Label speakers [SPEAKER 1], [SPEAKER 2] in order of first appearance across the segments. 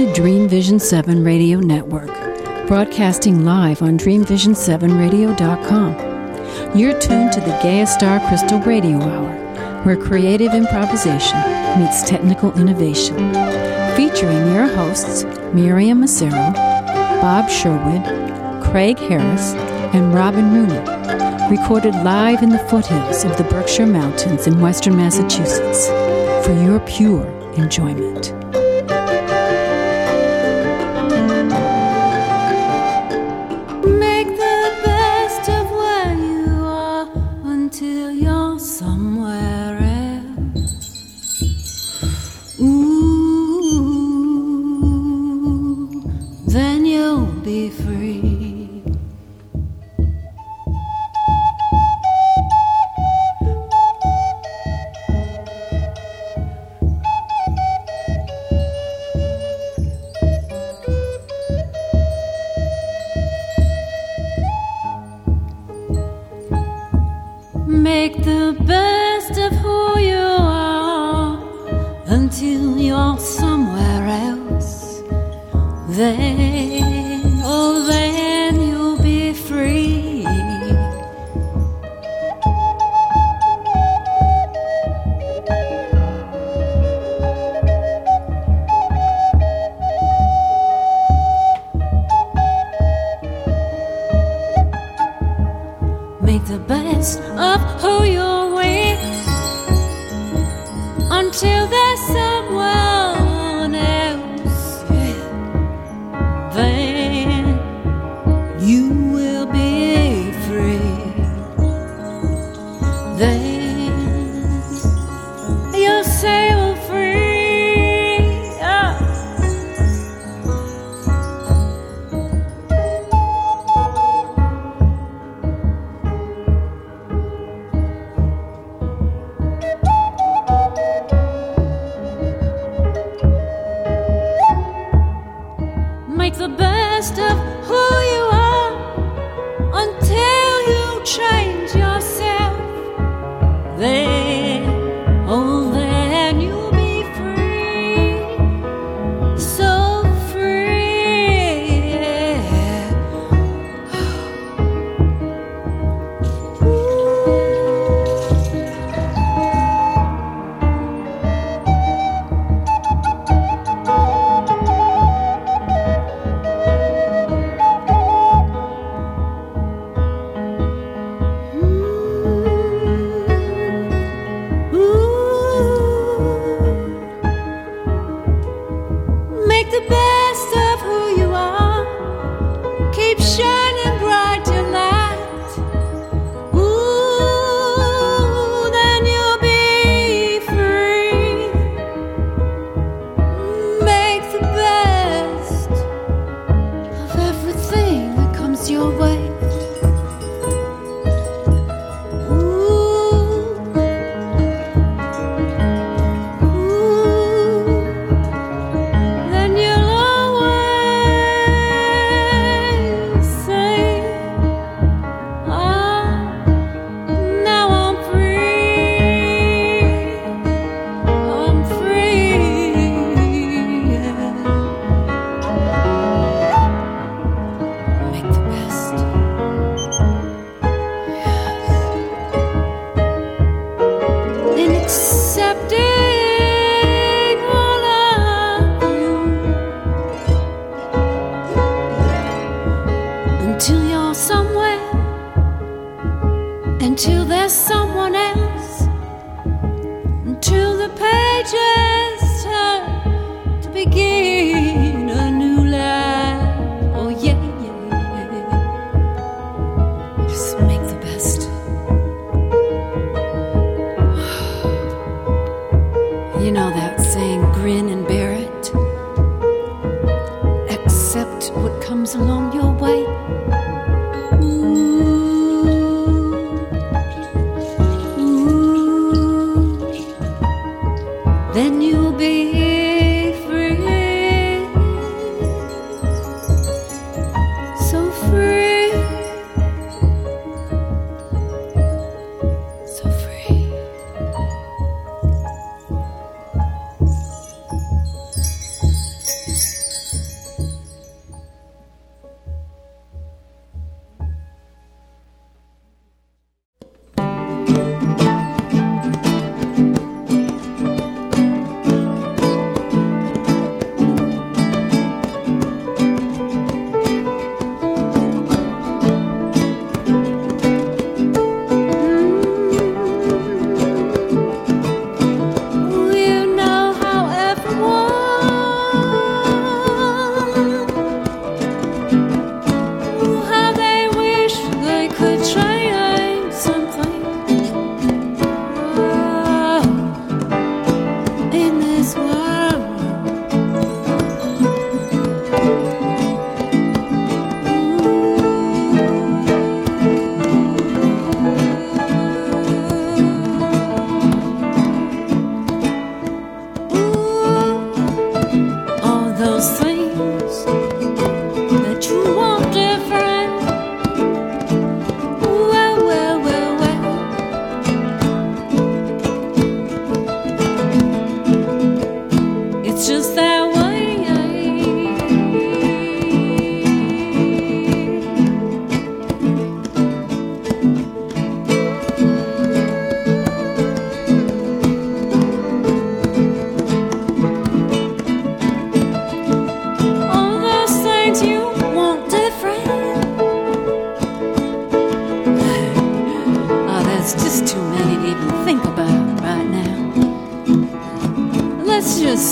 [SPEAKER 1] to Dream Vision 7 Radio Network, broadcasting live on DreamVision7Radio.com. You're tuned to the Gaia Star Crystal Radio Hour, where creative improvisation meets technical innovation. Featuring your hosts, Miriam Massaro, Bob Sherwood, Craig Harris, and Robin Rooney. Recorded live in the foothills of the Berkshire Mountains in western Massachusetts for your pure enjoyment.
[SPEAKER 2] Make the best of where you are until you're somewhere else. Ooh, then you'll be free. Make the best of who you are until you're somewhere else. Then, oh, then you'll be free. Make the best of who you're with until there's someone else. Then you will be free. Then you'll sail free. Oh. Make the best of who you are until you change yourself. Then, oh, then you'll be free, so free. Make the best of who you are. Keep shining bright your light. Ooh, then you'll be free. Make the best of everything that comes your way. Then you'll always say, "Ah, now I'm free. I'm free." Make the best. In accepting all of you until you're somewhere, until there's someone else, until the pages turn to begin a new life. Oh yeah, yeah. Just make the best. You know that saying, grin and bear it. Accept what comes along your way. Ooh. Then you'll be free.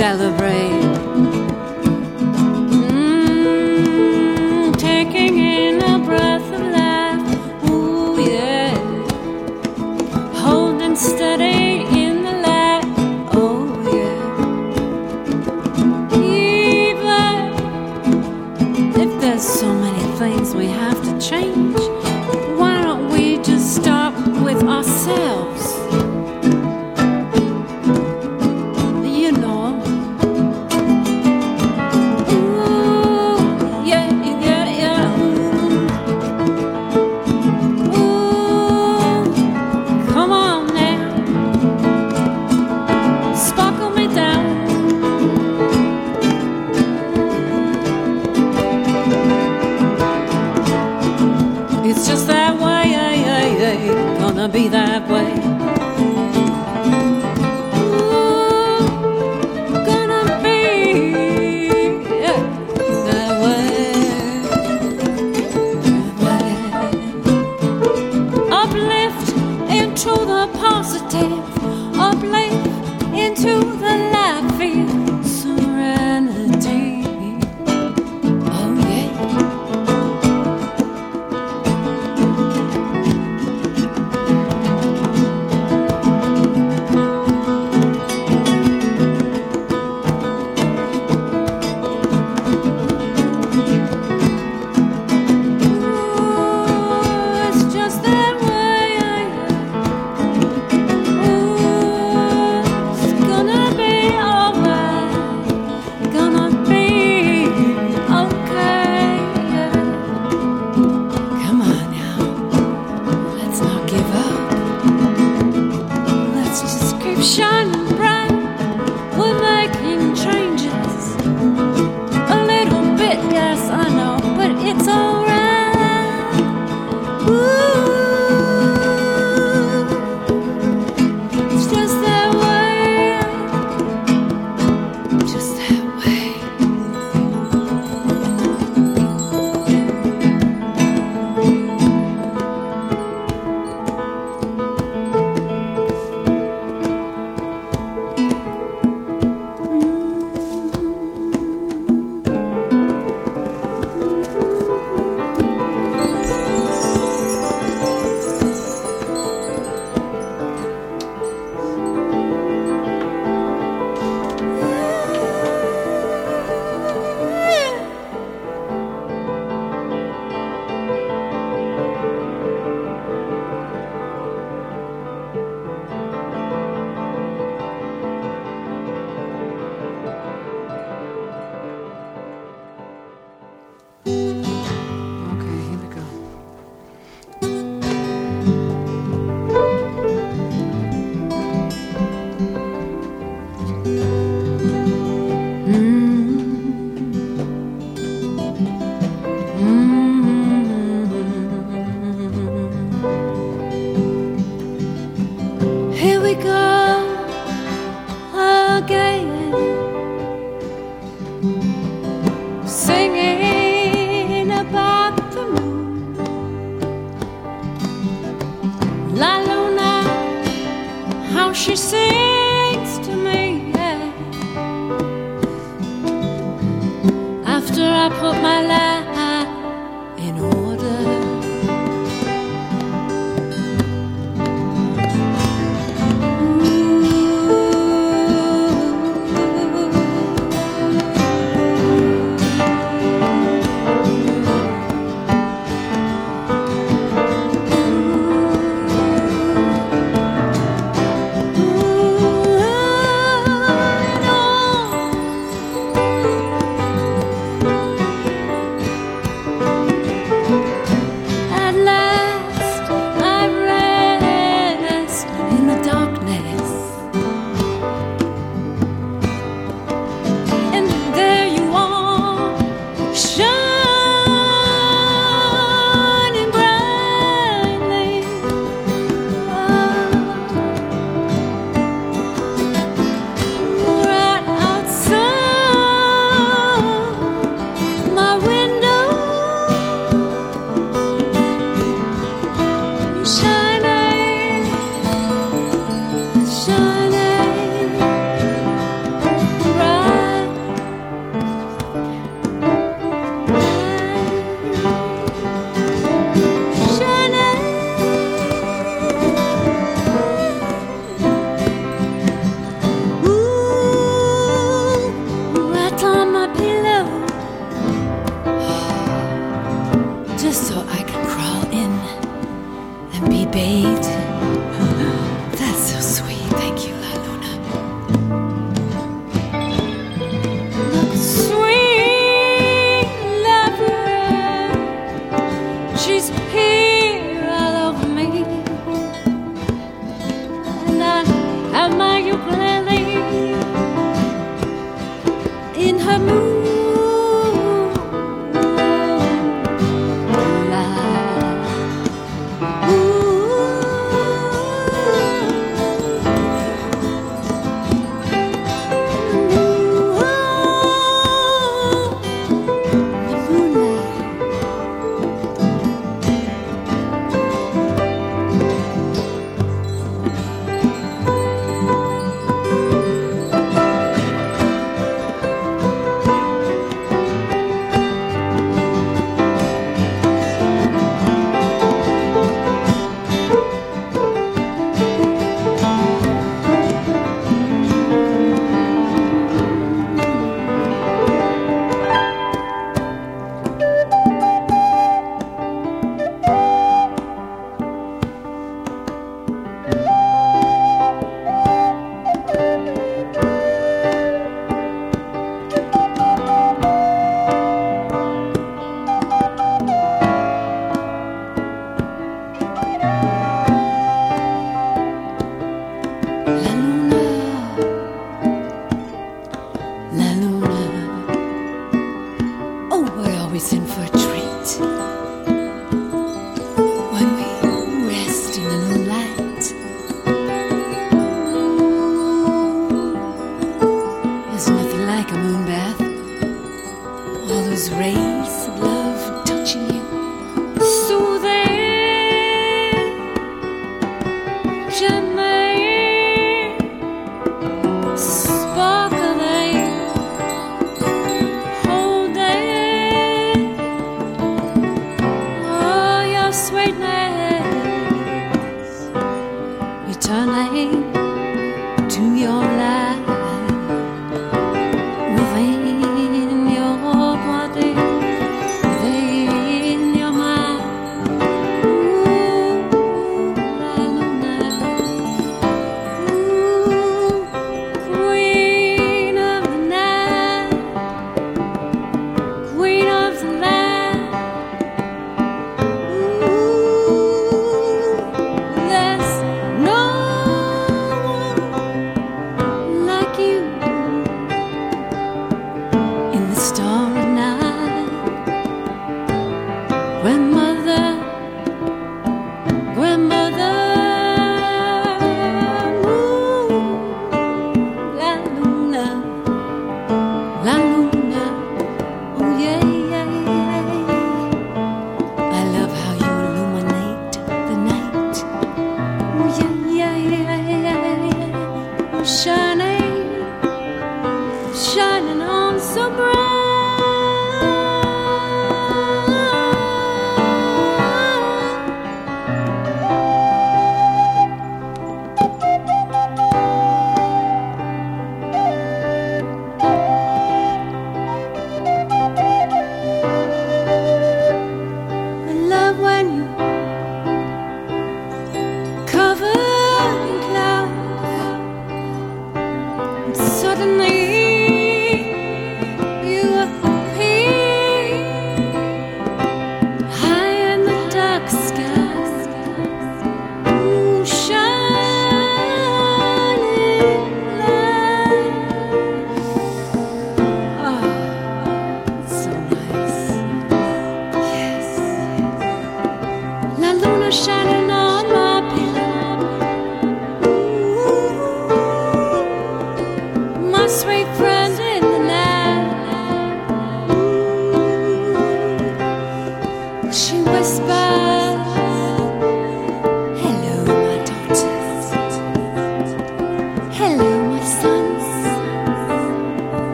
[SPEAKER 2] celebrate. Taking in a breath of life, ooh yeah. Holding steady in the light, oh yeah. Even if there's so many things we have to change, why don't we just start with ourselves? It's just that way, gonna be that way. Ooh, gonna be that way. Uplift into the positive, uplift into the light field, serenity. Oh yeah. Shining bright, we're making changes. A little bit, yes, I know, but it's alright. Ooh, it's just that way, just that way. Here we go again, singing about the moon. La Luna, how she sings to me, yeah. After I put my life in order, just so I can crawl in and be bathed. That's so sweet. Thank you, La Luna. Look, sweet lover, she's here all over me, and I have my ukulele in her mood.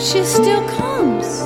[SPEAKER 2] she still comes.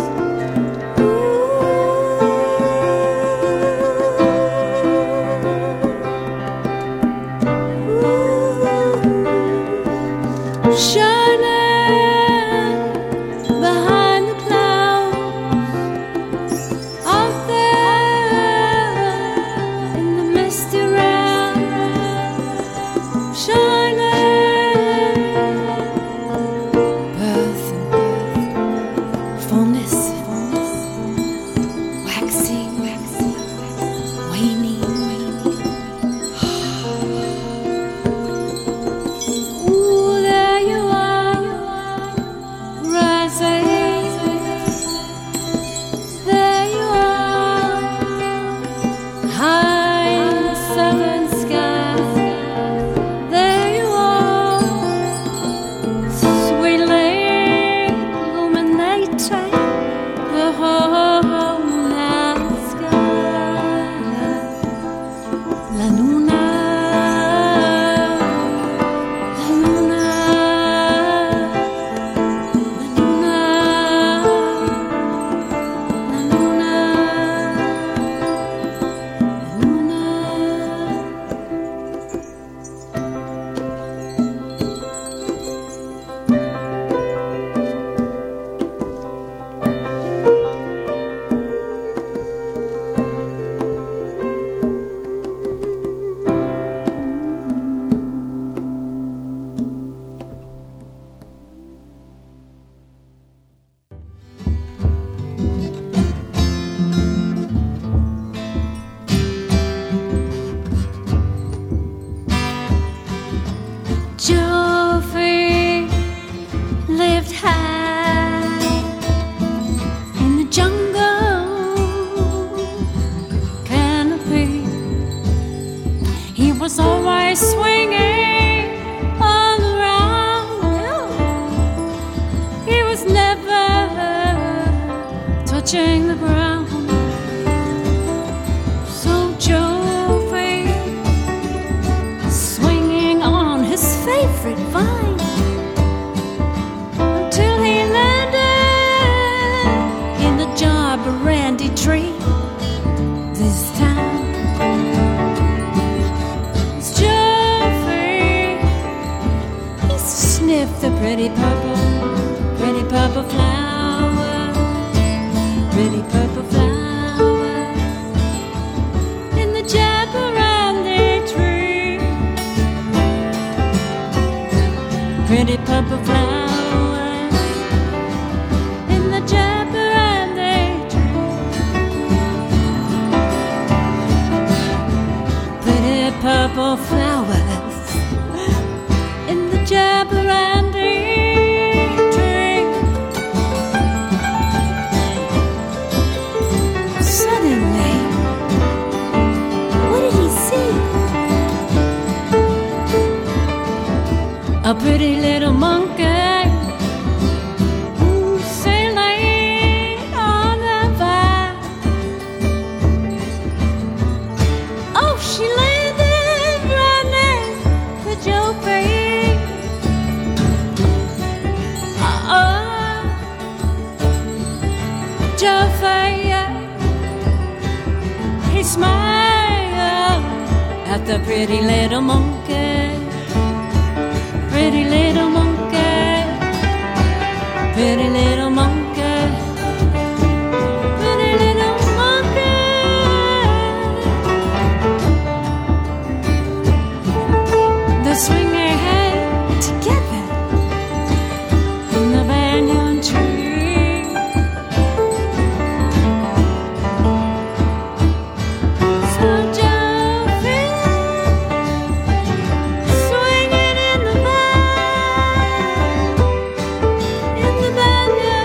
[SPEAKER 2] In the banyan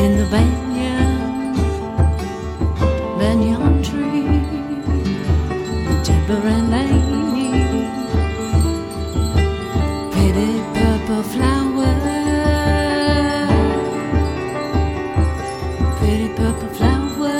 [SPEAKER 2] in the banyan tree, Jibber and Lady, pretty purple flower, pretty purple flower.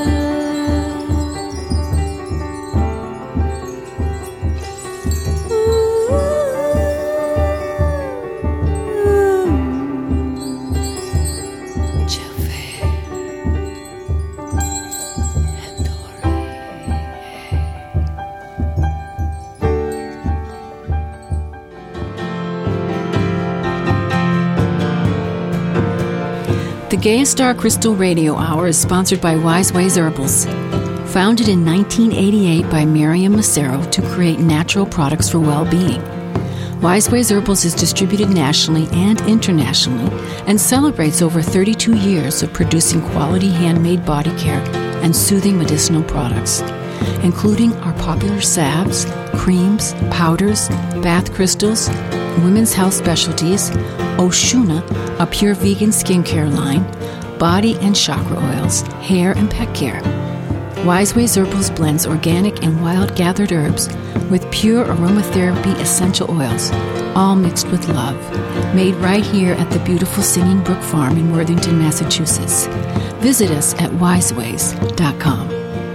[SPEAKER 1] The Gaia Star Crystal Radio Hour is sponsored by Wise Ways Herbals. Founded in 1988 by Miriam Massaro to create natural products for well-being. Wise Ways Herbals is distributed nationally and internationally and celebrates over 32 years of producing quality handmade body care and soothing medicinal products, including our popular salves, creams, powders, bath crystals, women's health specialties, Oshuna, a pure vegan skincare line, body and chakra oils, hair and pet care. Wise Ways Herbals blends organic and wild gathered herbs with pure aromatherapy essential oils, all mixed with love, made right here at the beautiful Singing Brook Farm in Worthington, Massachusetts. Visit us at wiseways.com.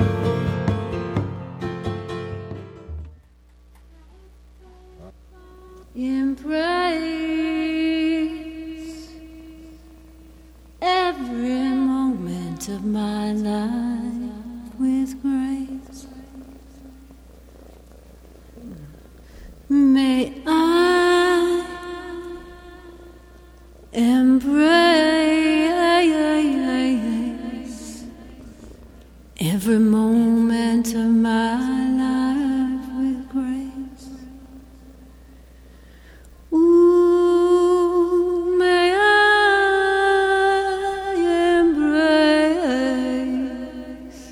[SPEAKER 2] Embrace every moment of my life with grace. May I embrace every moment of my life with grace. Ooh, may I embrace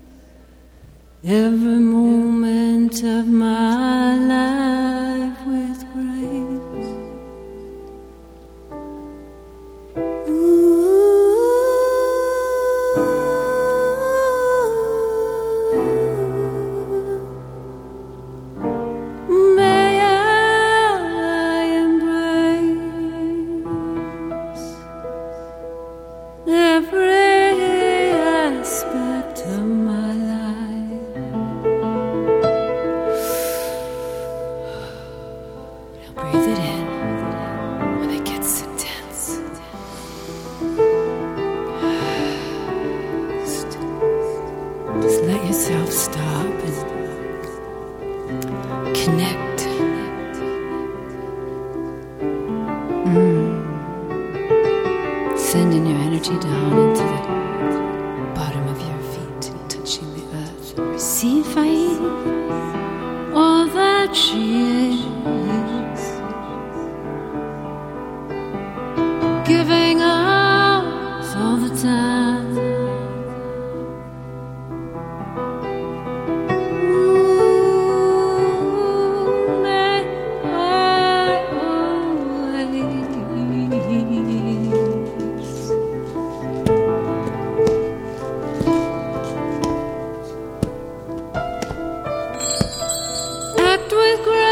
[SPEAKER 2] every moment of my life with grace. May I embrace every aspect of my life. Now breathe it in when it gets intense. Just let yourself stop and connect. Sending your energy down into the bottom of your feet, touching the earth. Receiving all that she is. Giving us all the time. Ooh, may I always act with grace.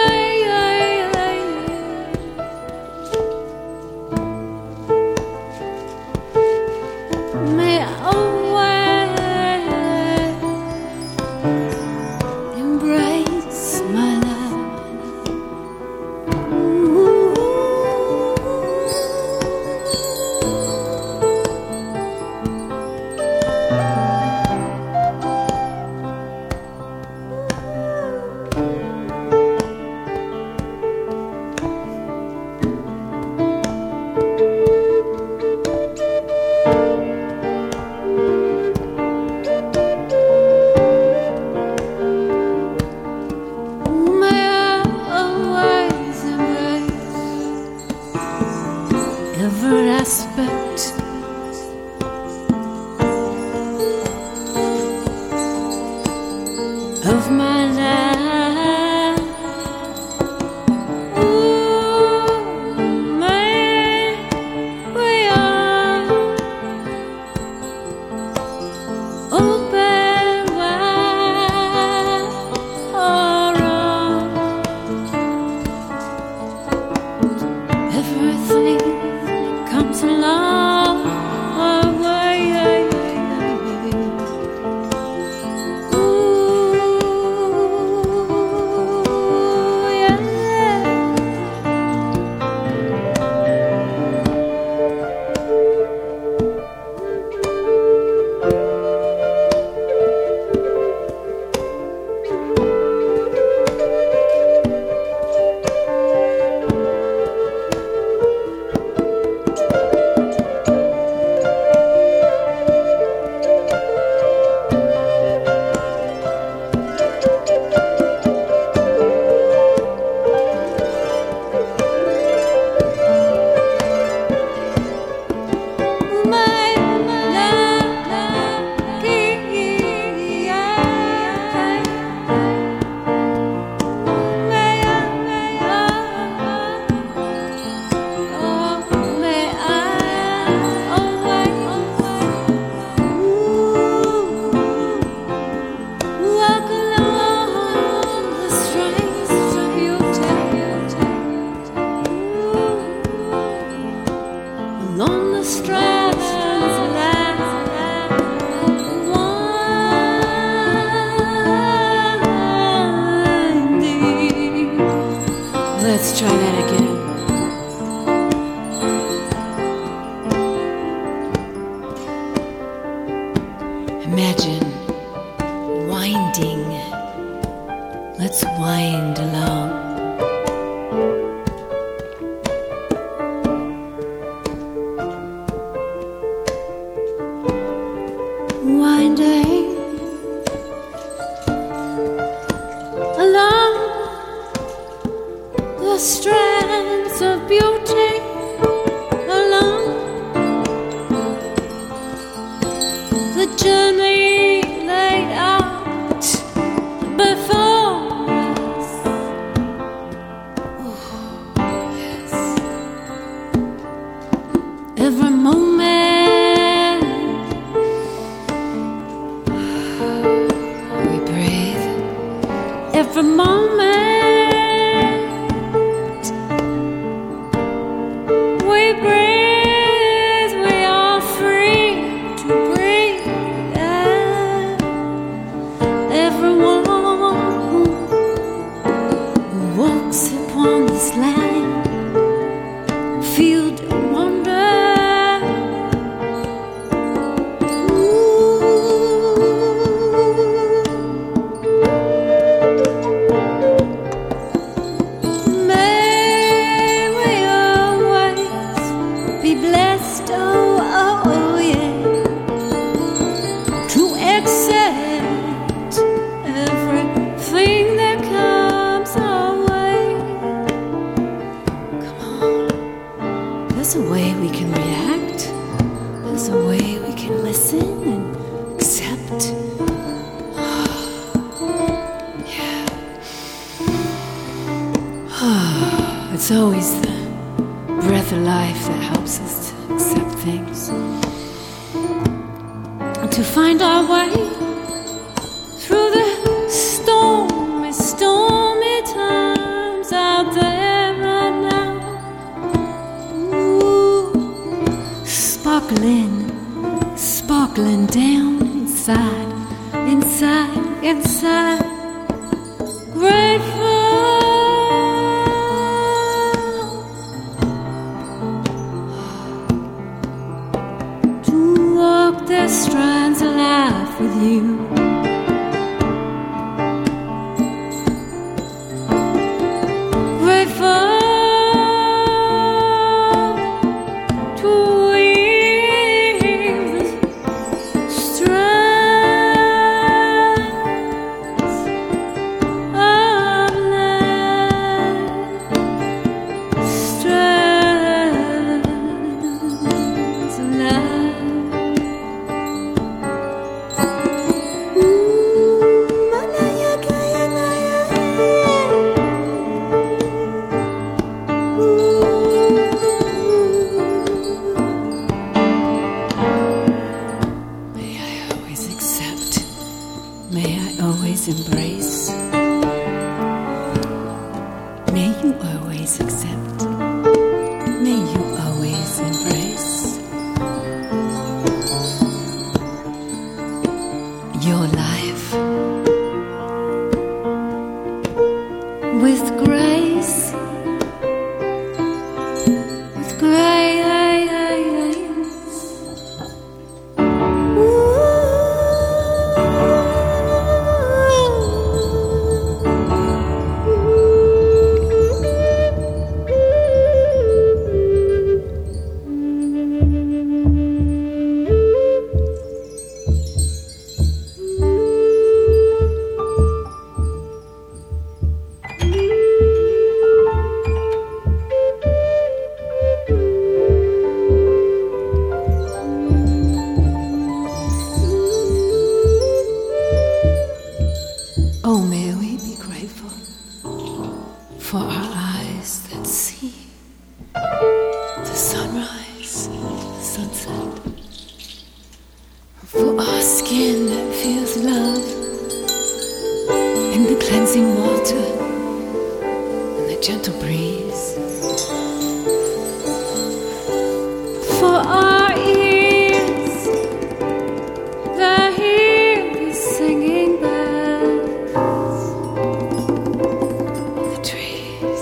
[SPEAKER 2] May I always embrace my life. Ooh. Imagine winding. Let's wind along. Winding along the strands of beauty, along the journey laid out before us. Oh, yes. Every moment we breathe, every moment we breathe, we are free to breathe. Everyone who walks upon this land filled with wonder. May we always be blessed, oh yeah, to accept everything that comes our way. Come on, there's a way we can react. There's a way we can listen and accept. Yeah. It's always the breath of life that helps us to accept things, to find our way through the stormy, stormy times out there right now. Ooh, sparkling, sparkling down inside, inside, inside. Grateful to walk the strands of life with you. Grateful to weave the strands of life, strands of life. May I always accept. May I always embrace. May you always accept. May you always embrace your life with grace, with grace. Oh, may we be grateful for our eyes that see the sunrise, the sunset, for our skin that feels love in the cleansing water and the gentle breeze, for our ears that hear the singing birds, the trees.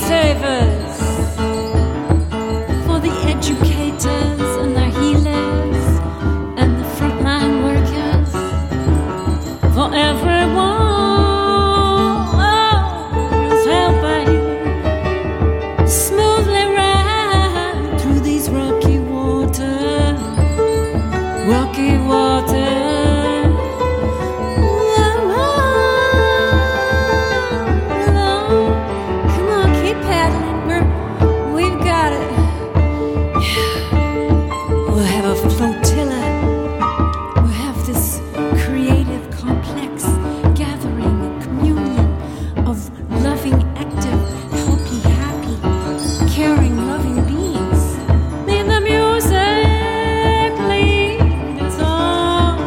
[SPEAKER 2] savers, for the educators and their healers, and the frontline workers, for everyone who's helping smoothly ride through these rocky waters. Rocky water. Come on, keep paddling. We've got it. We'll have a flotilla. We'll have this creative, complex gathering, a communion of loving, active, healthy, happy, caring, loving beings. May the music lead us on.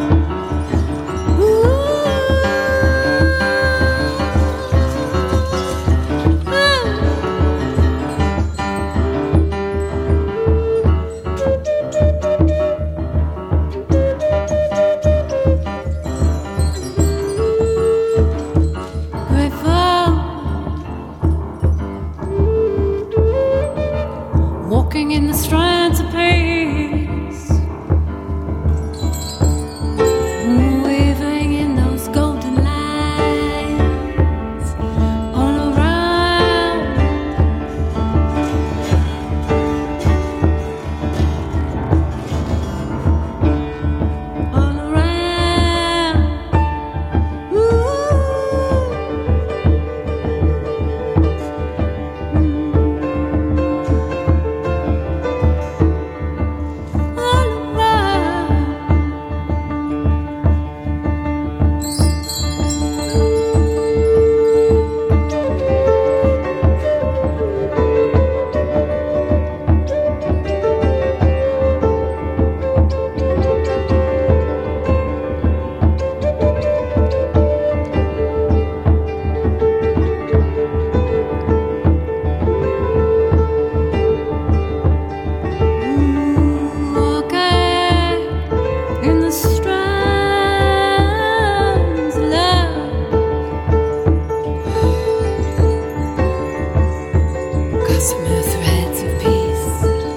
[SPEAKER 2] Grateful, walking in the strands of peace, weaving in those golden lines all around. All around. All around. Walking in the strands of love, gossamer threads of peace,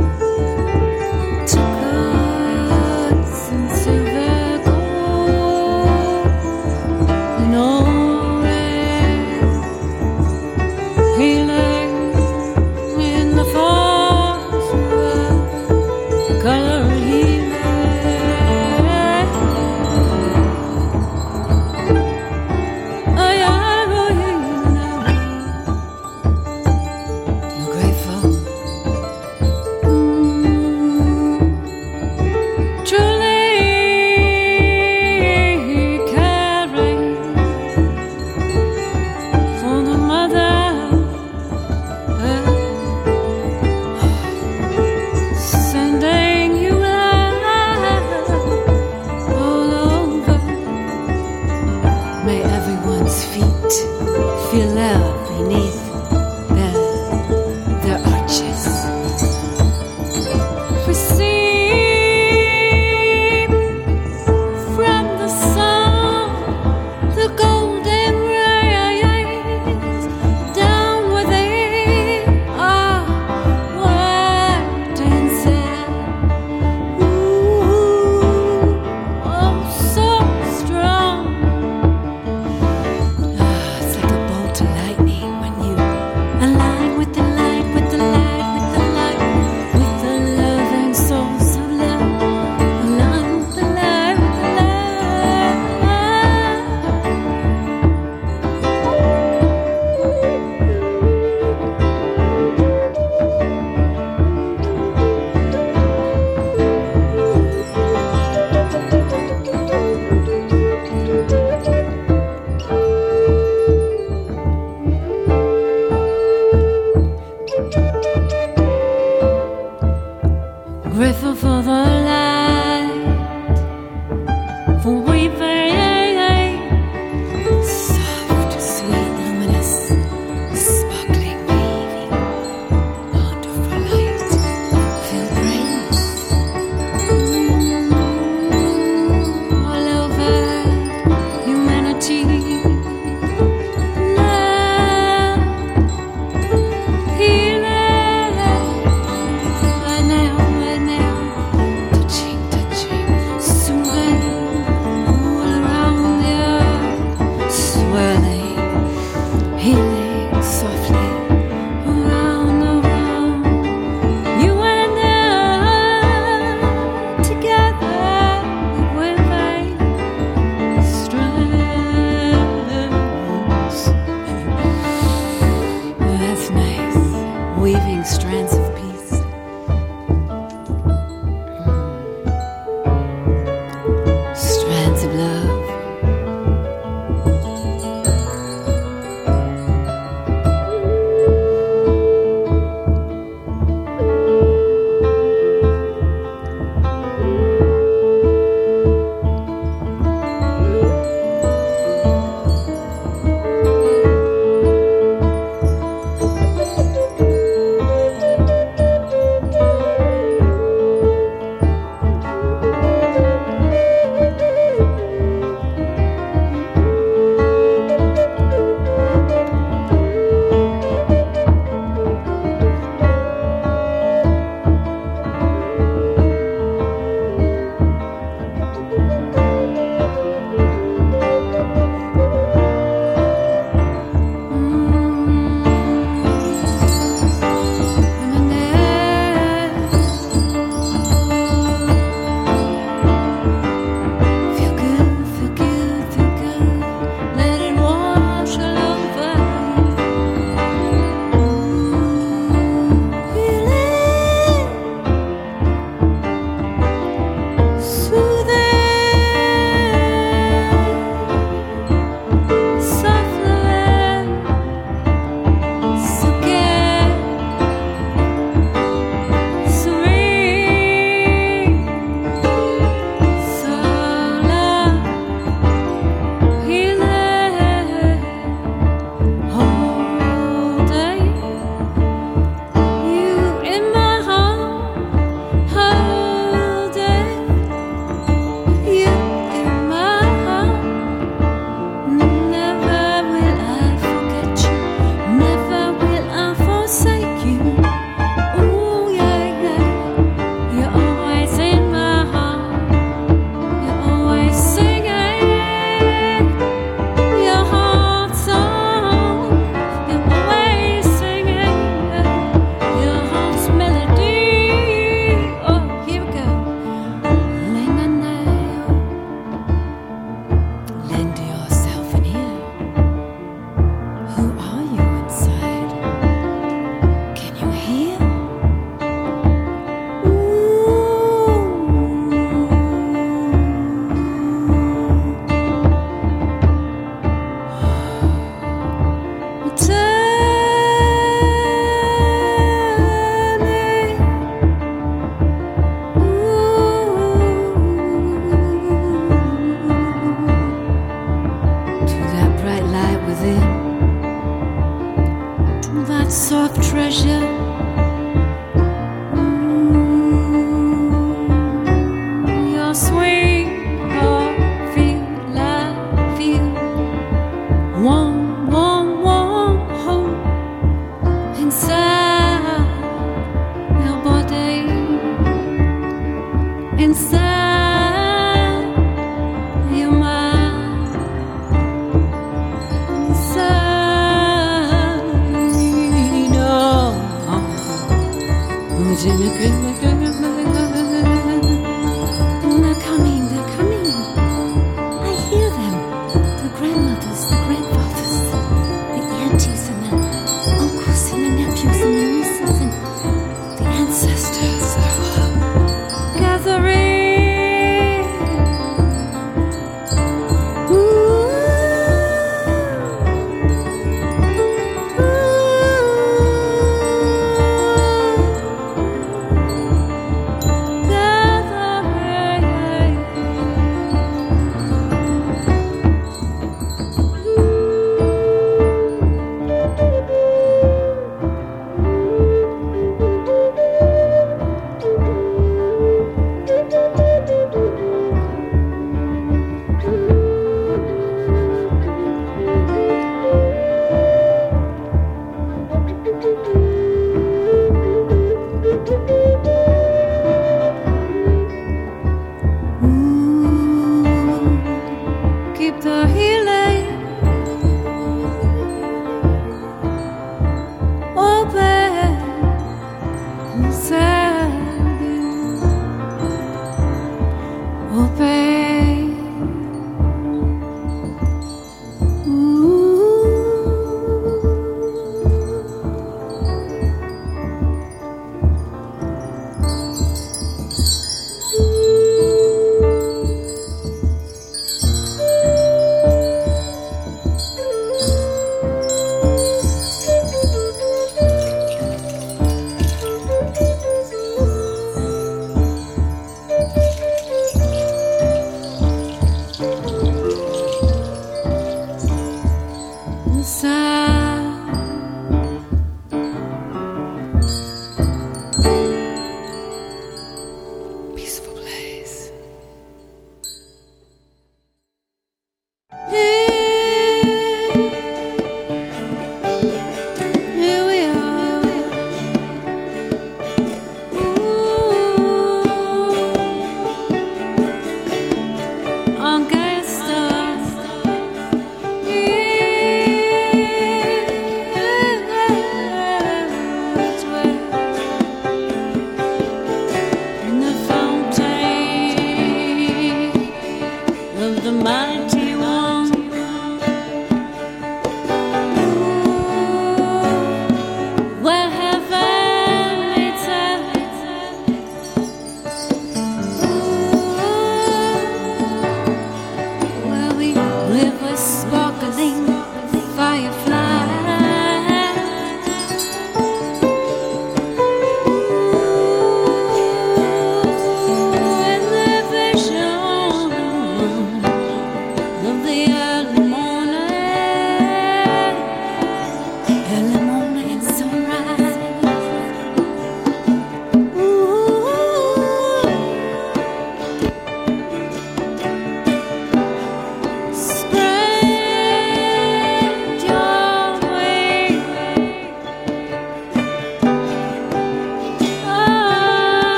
[SPEAKER 2] chocolates and silver gold, and orange healing in the forest world. Color healing. Oh yeah, oh yeah, you know. You're grateful. weaving strands of peace. Strands of love.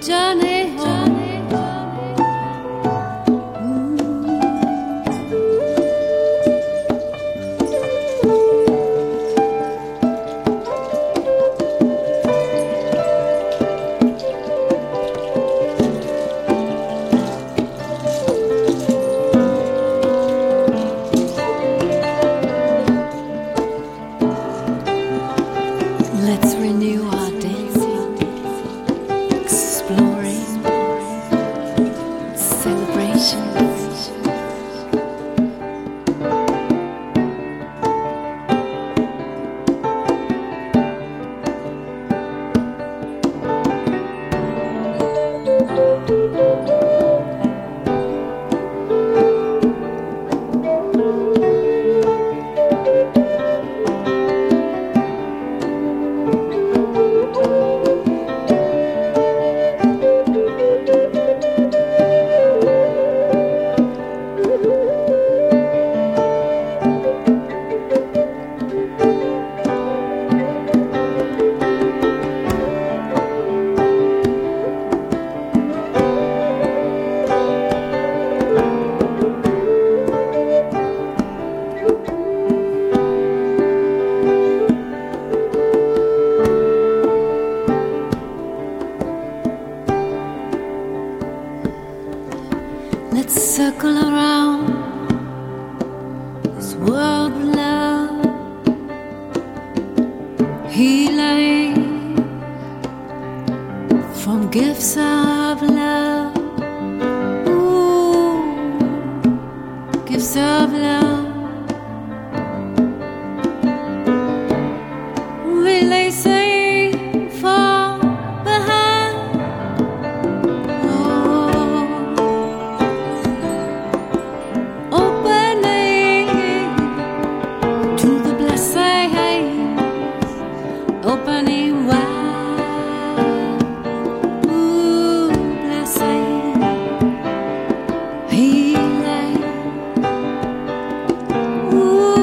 [SPEAKER 2] journey home. Let's renew our dancing, exploring, celebrations. Let's circle around this world of love, healing from gifts of love. Ooh, gifts of love. Releasing from behind. Opening wide, ooh, blessing, healing, ooh,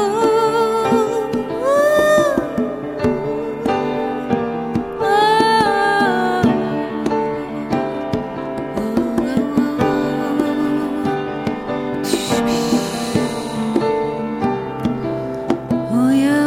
[SPEAKER 2] oh yeah.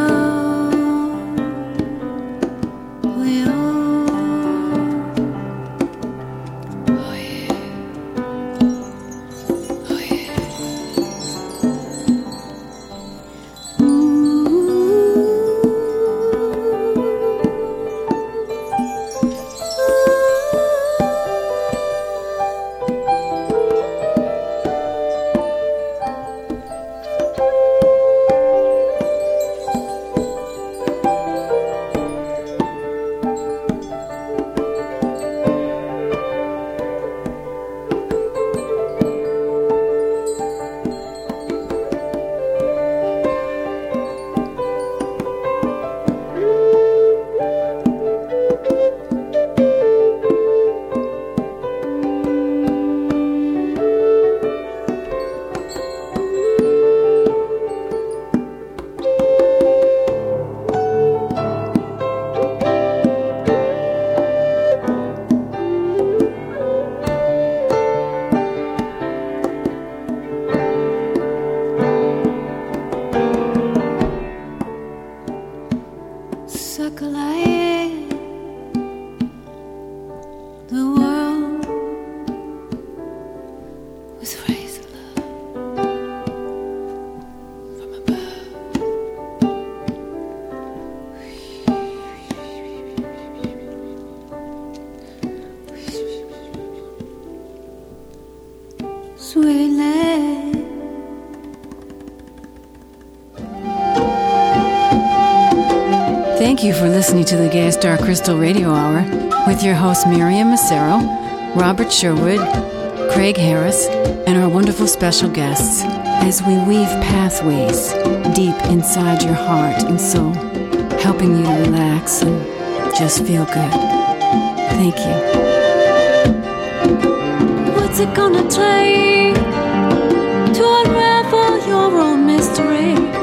[SPEAKER 2] Circling the world with rays of love from above. Sweetly.
[SPEAKER 1] Thank you for listening to the Gaia Star Crystal Radio Hour with your hosts Miriam Massaro, Robert Sherwood, Craig Harris, and our wonderful special guests as we weave pathways deep inside your heart and soul, helping you to relax and just feel good. Thank you.
[SPEAKER 2] What's it gonna take to unravel your own mystery?